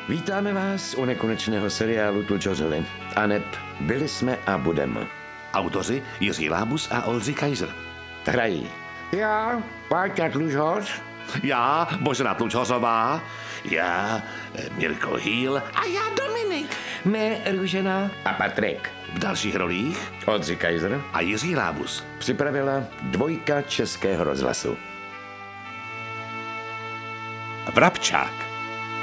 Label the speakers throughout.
Speaker 1: Vítáme vás u nekonečného seriálu Tlučořili. Aneb byli jsme a budem.
Speaker 2: Autoři Jiří Lábus a Oldřich Kaiser.
Speaker 1: Hrají já, Páťa Tlučoř,
Speaker 2: Já, Božena Tlučořová, já, Mirko Hýl
Speaker 3: a já Dominik.
Speaker 1: mé Růžena a Patrik.
Speaker 2: v dalších rolích
Speaker 1: Oldřich Kaiser
Speaker 2: a Jiří Lábus.
Speaker 1: připravila Dvojka Českého rozhlasu.
Speaker 2: Vrabčák.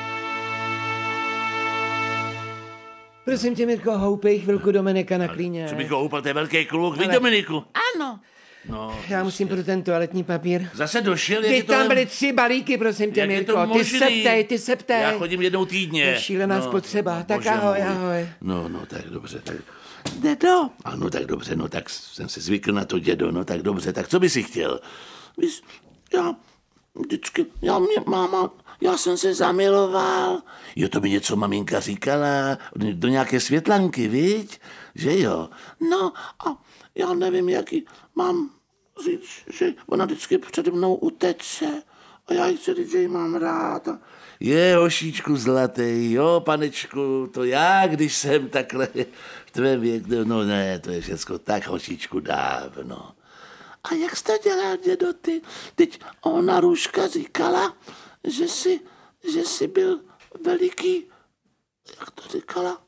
Speaker 4: Prosím tě, Mirko, houpej chvilku Dominika na klíně.
Speaker 2: Co bych ho houpal, to je velký kluk, vy Dominiku.
Speaker 3: Ano.
Speaker 2: No,
Speaker 4: Já musím pro ten toaletní papír.
Speaker 2: zase došel, jak
Speaker 4: Ty
Speaker 2: je to...
Speaker 4: tam byly 3 balíky, prosím tě,
Speaker 2: jak je to
Speaker 4: Mirko.
Speaker 2: možný?
Speaker 4: Ty septej.
Speaker 2: Já chodím jednou týdně.
Speaker 4: To je šílená spotřeba. Tak
Speaker 2: bože
Speaker 4: ahoj,
Speaker 2: můj.
Speaker 4: ahoj.
Speaker 2: No, tak dobře, tak...
Speaker 3: Dedo.
Speaker 2: Ano, tak dobře, no tak jsem si zvykl na to, dědo, no tak dobře, tak co by si chtěl?
Speaker 3: Já vždycky, máma, já jsem se zamiloval.
Speaker 2: Jo, to by něco maminka říkala, do nějaké Světlanky, viď? Že jo?
Speaker 3: No a já nevím, jaký mám říct, že ona vždycky přede mnou uteče. A já jí chci říct, že ji mám rád.
Speaker 2: Je, hošíčku zlatý, jo, panečku, to já, když jsem takhle v tvém věku, no ne, to je všecko tak, hošíčku, dávno.
Speaker 3: A jak jsi to dělal, dědo, ty? Teď ona Růžka říkala, že jsi byl veliký, jak to říkala,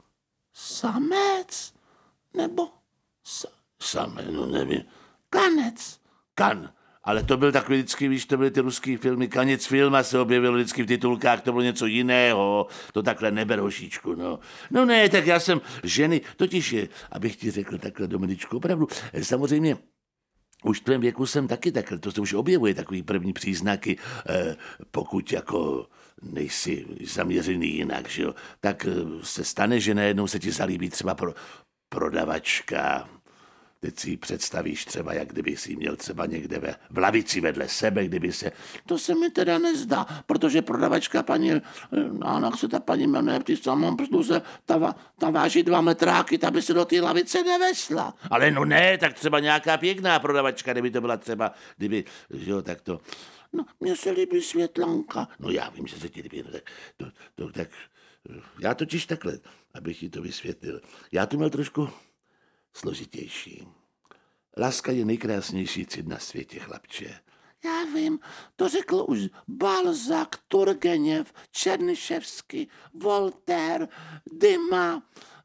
Speaker 3: samec, nebo
Speaker 2: Samé, no nevím.
Speaker 3: kanec.
Speaker 2: Kan. Ale to byl takový vždycky, víš, to byly ty ruský filmy, Kaněc filma se objevilo vždycky v titulkách, to bylo něco jiného, to takhle neber, hošíčku, no. No ne, tak já jsem ženy, totiž je, abych ti řekl takhle, Dominičku, opravdu, samozřejmě, už v tvém věku jsem taky takhle, to se už objevuje takový první příznaky, pokud jako nejsi zaměřený jinak, že jo, tak se stane, že najednou se ti zalíbí třeba prodavačka. Teď si ji představíš třeba, jak kdyby si ji měl třeba někde v lavici vedle sebe, kdyby se...
Speaker 3: To se mi teda nezdá, protože prodavačka paní, jak se ta paní jmenuje, ty samou se, ta váží 2 metráky, ta by se do té lavice nevesla.
Speaker 2: Ale no ne, tak třeba nějaká pěkná prodavačka, kdyby to byla třeba, kdyby, že jo, tak to...
Speaker 3: No, mně se líbí Světlanka.
Speaker 2: No já vím, že se ti líbí, no tak já totiž takhle, abych ti to vysvětlil. Já to měl trošku složitější. Láska je nejkrásnější cit na světě, chlapče.
Speaker 3: Já vím, to řekl už Balzac, Turgeněv, Černyševský, Voltaire, Dumas,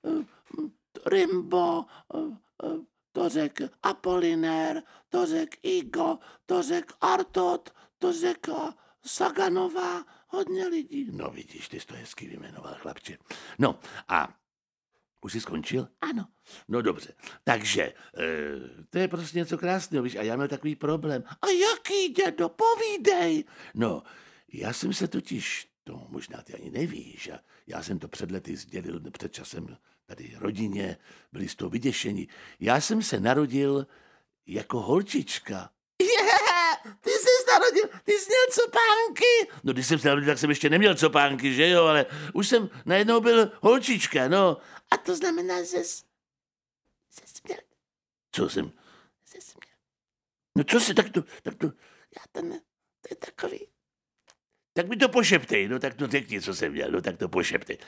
Speaker 3: Rimbaud, to řekl Apollinaire, to řekl Igo, to řekl Artaud, to řekl Saganová, hodně lidí.
Speaker 2: No vidíš, ty jsi to hezky vyjmenoval, chlapče. No a už jsi skončil?
Speaker 3: Ano.
Speaker 2: No dobře, takže to je prostě něco krásného, víš, a já měl takový problém.
Speaker 3: A jaký, dědo, povídej.
Speaker 2: No, já jsem se totiž, to možná ty ani nevíš, a já jsem to před lety sdělil, před časem tady rodině, byli z toho vyděšení. Já jsem se narodil jako holčička.
Speaker 3: Ty jsi narodil, ty jsi měl copánky.
Speaker 2: No, když jsem se narodil, tak jsem ještě neměl copánky, že jo, ale už jsem najednou byl holčička, no.
Speaker 3: A to znamená, že jsi měl,
Speaker 2: Co jsem?
Speaker 3: že jsi měl.
Speaker 2: No co si, tak to,
Speaker 3: Já to ne, to je takový.
Speaker 2: tak mi to pošeptej, no tak to řekni, co jsem měl, no tak to pošeptej.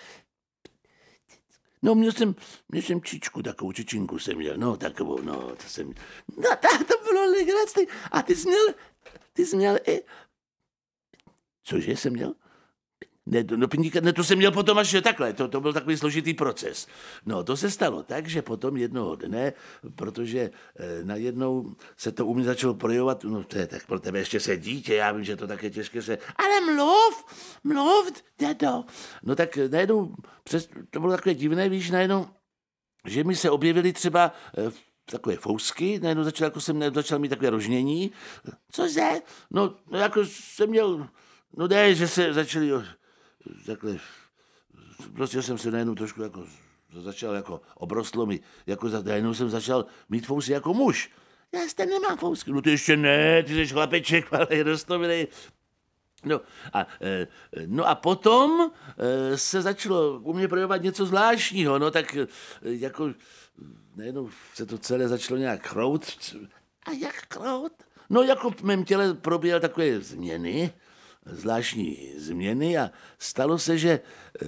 Speaker 2: No, měl jsem čičku, takovou čičinku jsem měl, no takovou, no, to jsem...
Speaker 3: No tak to bylo legrační. A ty jsi měl i...
Speaker 2: Cože jsem měl? Ne, to jsem měl potom až takhle, to byl takový složitý proces. No, to se stalo tak, že potom jednoho dne, protože najednou se to u mě začalo projevovat, no to je tak pro tebe ještě se dítě, já vím, že to tak je těžké se...
Speaker 3: Ale mluv, dědo.
Speaker 2: No tak najednou, to bylo takové divné, víš, najednou, že mi se objevily třeba takové fousky, najednou začal mít takové rožnění.
Speaker 3: Cože?
Speaker 2: No jako jsem měl, no ne, že se začaly takhle, prostě jsem se najednou trošku jako, začal jako, obrostlo mi, jako najednou jsem začal mít fousy jako muž.
Speaker 3: Já zde nemám fousky.
Speaker 2: No ty ještě ne, ty jsi chlapeček, ale rostomilej. No a potom se začalo u mě projevovat něco zvláštního, no tak jako najednou se to celé začalo nějak chrout.
Speaker 3: A jak krout?
Speaker 2: No jako v mém těle probíhaly takové změny, zvláštní změny a stalo se, že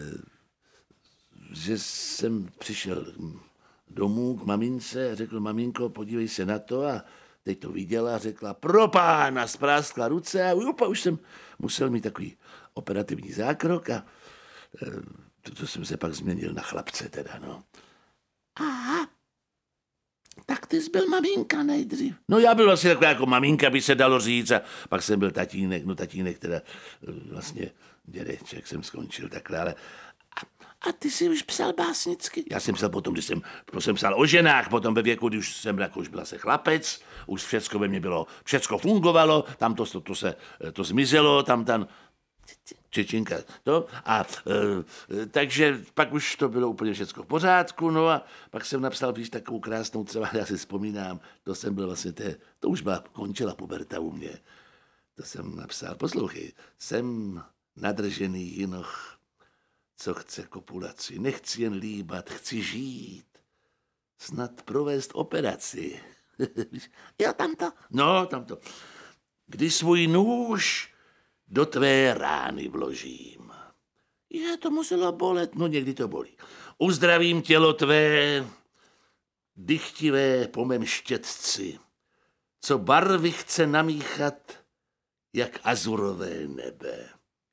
Speaker 2: jsem přišel domů k mamince a řekl, maminko, podívej se na to a teď to viděla a řekla, pro pána, spráskla ruce a už jsem musel mít takový operativní zákrok a to jsem se pak změnil na chlapce teda, no.
Speaker 3: Aha, tak ty jsi byl maminka nejdřív.
Speaker 2: No já byl vlastně taková jako maminka, by se dalo říct, a pak jsem byl tatínek, no tatínek teda vlastně dědeček jsem skončil takhle, ale
Speaker 3: A ty jsi už psal básnicky?
Speaker 2: já jsem psal potom, když jsem psal o ženách, potom ve věku, když jsem jako už byl se chlapec, už všecko ve mně bylo, všecko fungovalo, tam to zmizelo, tam Čečinka, to. A takže pak už to bylo úplně všecko v pořádku, no a pak jsem napsal, víš, takovou krásnou třeba, já si vzpomínám, to jsem byl vlastně, to už končila puberta u mě. To jsem napsal, poslouchej, jsem nadržený jinoch, co chce kopulaci, nechci jen líbat, chci žít, snad provést operaci.
Speaker 3: Jo, tamto.
Speaker 2: No, tamto. Kdy svůj nůž do tvé rány vložím.
Speaker 3: To muselo bolet.
Speaker 2: No někdy to bolí. Uzdravím tělo tvé, dychtivé po mém štětci, co barvy chce namíchat, jak azurové nebe.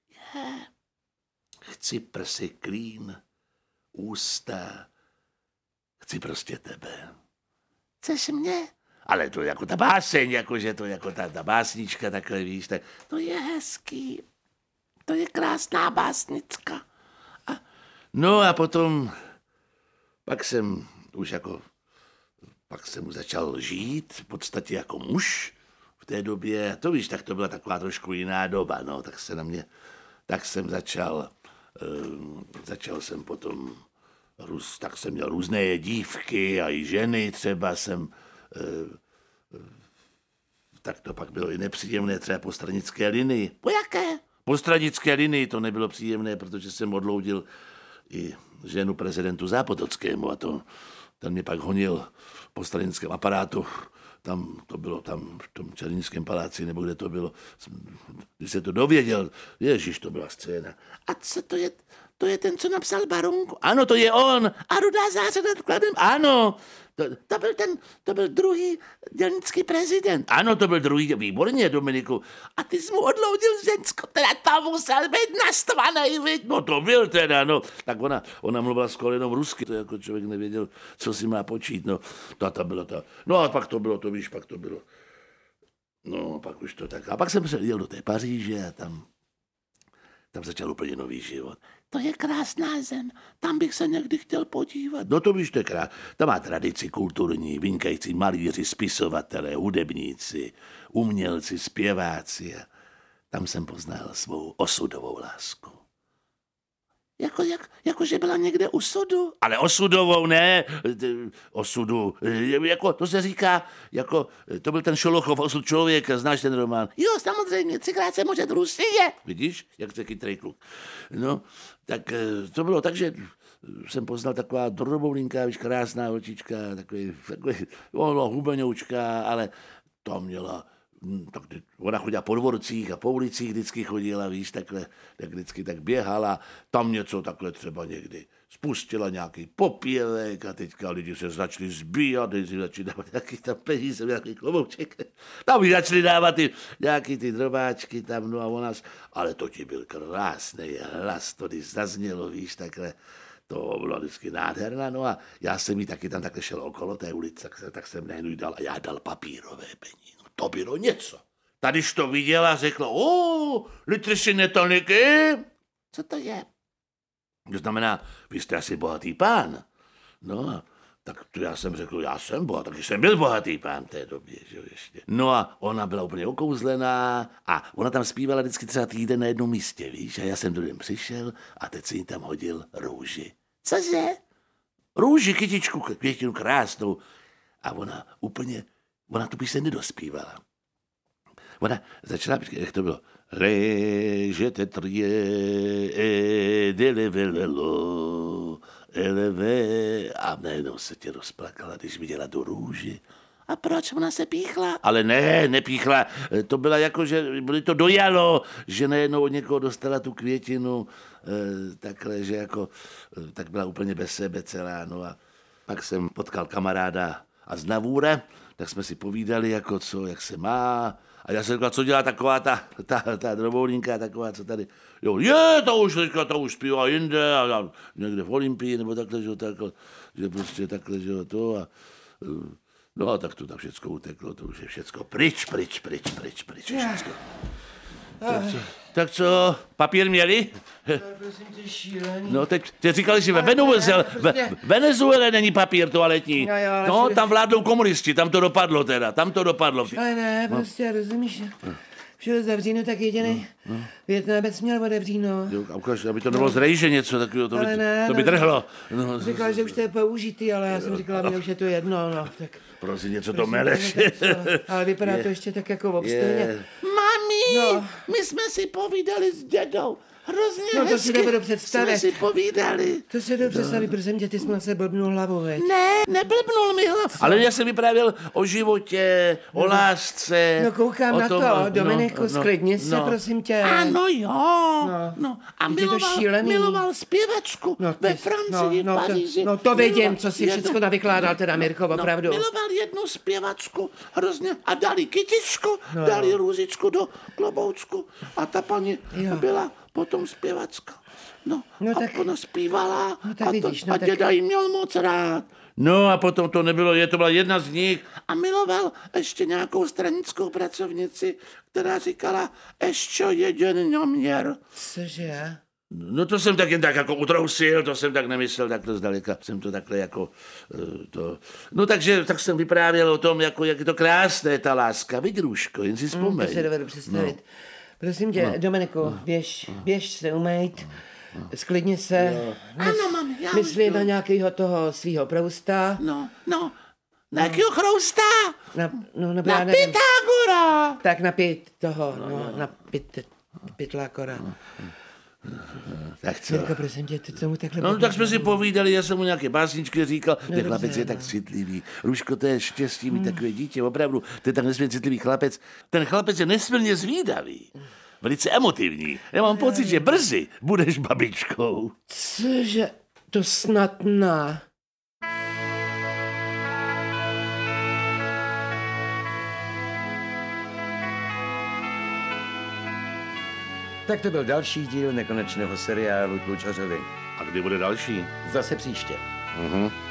Speaker 2: Chci prsy klín, ústa, chci prostě tebe.
Speaker 3: Chceš mě?
Speaker 2: Ale to jako ta báseň, jakože to jako ta básnička, takhle víš, tak
Speaker 3: To je hezký. To je krásná básnicka.
Speaker 2: no a potom pak jsem už začal žít v podstatě jako muž v té době. To víš, tak to byla taková trošku jiná doba, no, tak jsem začal jsem potom, tak jsem měl různé dívky a i ženy třeba tak to pak bylo i nepříjemné třeba po stranické linii.
Speaker 3: Po jaké?
Speaker 2: Po stranické linii to nebylo příjemné, protože jsem odloudil i ženu prezidentu Zápotockému a ten mě pak honil po stranickém aparátu. To bylo v tom Černínském paláci, nebo kde to bylo. Když se to dověděl, ježiš, to byla scéna.
Speaker 3: A co to je? To je ten, co napsal Barunku.
Speaker 2: Ano, to je on.
Speaker 3: A Rudá záře nad kladem.
Speaker 2: Ano.
Speaker 3: To byl druhý dělnický prezident.
Speaker 2: Ano, to byl druhý, výborně, Dominiku.
Speaker 3: A ty jsi mu odloudil ženskou, teda tam musel být naštvaný, viď?
Speaker 2: No to byl teda, no. Tak ona mluvila skoro jenom rusky, to jako člověk nevěděl, co si má počít, no. Ta byla ta. No a pak to bylo, to víš, pak to bylo. No, pak už to tak. A pak jsem jel do té Paříže a tam začal úplně nový život.
Speaker 3: To je krásná zem, tam bych se někdy chtěl podívat.
Speaker 2: No to víš, to je tam má tradici kulturní, vynikající malíři, spisovatelé, hudebníci, umělci, zpěváci. A tam jsem poznal svou osudovou lásku.
Speaker 3: Jakože byla někde u sudu?
Speaker 2: Ale osudovou ne, osudu, jako to se říká, jako to byl ten Šolochov osud člověka, znáš ten román?
Speaker 3: Jo, samozřejmě, 3krát se může družit.
Speaker 2: Vidíš, jak se chytrý kluk. No, tak to bylo tak, že jsem poznal taková droboulinká, víš, krásná holčička, takový hubenoučka, ale to měla, tak ona chodila po dvorcích a po ulicích vždycky chodila, víš, takhle, tak vždycky tak běhala, tam něco takhle třeba někdy spustila nějaký popělek a teďka lidi se začali zbíjat, teď si začali dávat nějaký tam peníze, nějaký klobouček, tam mi začali dávat nějaký ty drobáčky tam, no a ona, ale to ti byl krásný hlas, to když zaznělo, víš, takhle, to bylo vždycky nádherná, no a já jsem jí taky tam takhle šel okolo té ulice, tak jsem najednou dal a já dal papírové peníze. To bylo něco. Tady to viděla, řekla, litry si netoniky.
Speaker 3: Co to je?
Speaker 2: To znamená, vy jste asi bohatý pán. No a tak to já jsem řekl, já jsem bohatý, taky jsem byl bohatý pán v té době, že ještě. No a ona byla úplně okouzlená a ona tam zpívala vždycky třeba týden na jednom místě, víš, a já jsem do den přišel a teď si jí tam hodil růži.
Speaker 3: Cože?
Speaker 2: Růži, kytičku, květinu krásnou. A ona tu píseň nedospívala. Ona začala, jak to bylo, je te trie, a najednou se tě rozplakala, když viděla tu růži
Speaker 3: A proč ona se píchla?
Speaker 2: Ale ne, nepíchla. To byla jako, že by to dojalo, že najednou od někoho dostala tu květinu, takhle, že jako, tak byla úplně bez sebe celá, no a pak jsem potkal kamaráda a znavůra, tak jsme si povídali, jako co, jak se má. A já jsem říkal, co dělá taková ta droboulinka, taková, co tady. Jo, to už zpívá jinde, a někde v Olympii, nebo takhle, že prostě takhle, že to a... No a tak to tak všecko uteklo, to už je všecko pryč, všecko. Tak co, papír měli?
Speaker 4: Prosím tě, šílený.
Speaker 2: No teď říkali, že Venezuele není papír toaletní. No, tam vládnou komunisti, tam to dopadlo.
Speaker 4: Ale ne, prostě rozumíš, všude zavříno, tak jediný Vietnamec měl otevříno.
Speaker 2: Jo, ukáž, aby to nebylo z rejže něco takového, to by drhlo. No,
Speaker 4: říkal, že už to je použitý, ale já jsem říkala, mě už je to jedno, no. Tak,
Speaker 2: prosím, něco to meleš.
Speaker 4: Ale vypadá to ještě tak jako obstojně.
Speaker 3: Mami,
Speaker 4: No.
Speaker 3: my jsme si povídali s dědou. Hrozně
Speaker 4: No to si
Speaker 3: hezky
Speaker 4: nebudu představit.
Speaker 3: jsme si povídali.
Speaker 4: To si dobře představit, prosím tě, ty jsi se blbnul hlavou, veď?
Speaker 3: Ne, neblbnul mi hlavu.
Speaker 2: Ale já jsem vyprávěl o životě, o lásce.
Speaker 4: No koukám
Speaker 2: o
Speaker 4: na
Speaker 2: tom,
Speaker 4: to, Dominiku, sklidni se, prosím tě.
Speaker 3: Ano jo, no. A
Speaker 4: Je to šílený.
Speaker 3: miloval zpěvačku ve Francii, v Paříži.
Speaker 4: No to vidím, co si
Speaker 3: Jednu-
Speaker 4: všechno navykládal teda, Mirko, opravdu.
Speaker 3: Miloval jednu zpěvačku hrozně a dali kytičku, dali růžičku do kloboučku a ta paní byla potom zpěvačka. No a
Speaker 4: tak-
Speaker 3: ona zpívala
Speaker 4: tak vidíš,
Speaker 3: a
Speaker 4: tak-
Speaker 3: děda jí měl moc rád.
Speaker 2: No a potom to nebylo, to byla jedna z nich.
Speaker 3: A miloval ještě nějakou stranickou pracovnici, která říkala, ještě jeden měr.
Speaker 4: Cože?
Speaker 2: No to jsem tak jen tak jako utrousil, to jsem tak nemyslel takhle zdaleka, jsem to takhle jako to... No takže tak jsem vyprávěl o tom, jako, jak je to krásné ta láska, viď Růžko, jen si vzpomeň.
Speaker 4: To si dovedu představit. Prosím tě, Dominiku, běž se umejt, sklidni se.
Speaker 3: Ano, mami, já
Speaker 4: Mysli
Speaker 3: už
Speaker 4: na
Speaker 3: jdu.
Speaker 4: nějakého toho svýho prousta.
Speaker 3: No, na jakýho chrousta?
Speaker 4: Nebo já
Speaker 3: Na
Speaker 4: nevím.
Speaker 3: Pythagora.
Speaker 4: Tak na pět toho, na pytlákora.
Speaker 2: Tak co?
Speaker 4: Mirko, prosím tě, ty co mu takhle...
Speaker 2: No tak jsme si povídali, já jsem mu nějaké básničky říkal, ten
Speaker 4: dobře,
Speaker 2: chlapec je tak citlivý. Růžko, to je štěstí mít takové dítě, opravdu, to je tak nesmírně citlivý chlapec. Ten chlapec je nesmírně zvídavý, velice emotivní. Já mám pocit, že brzy budeš babičkou.
Speaker 4: Cože? To snad ne.
Speaker 1: Tak to byl další díl nekonečného seriálu Tlučořovi.
Speaker 2: A kdy bude další?
Speaker 1: Zase příště.
Speaker 2: Mhm.